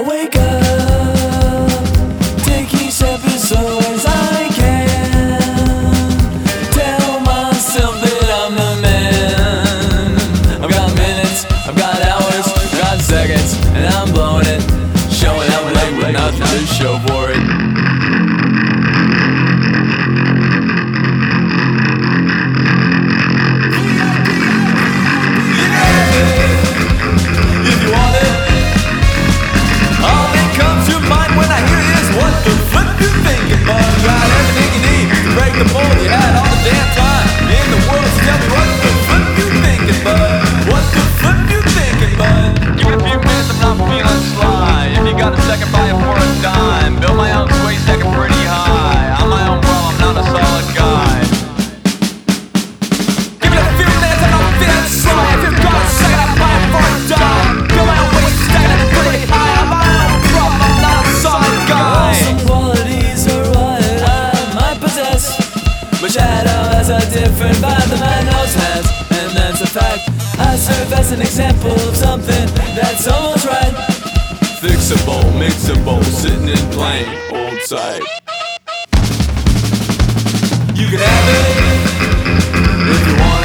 I wake up, take each episode as I can. Tell myself that I'm the man. I've got minutes, I've got hours, I've got seconds, and I'm blowing it. Showing up late with nothing to show for it. Shadow has a different vibe than my nose has, and that's a fact. I serve as an example of something that's almost right. Fixable, mixable, sitting in plain old sight. You can have it if you want.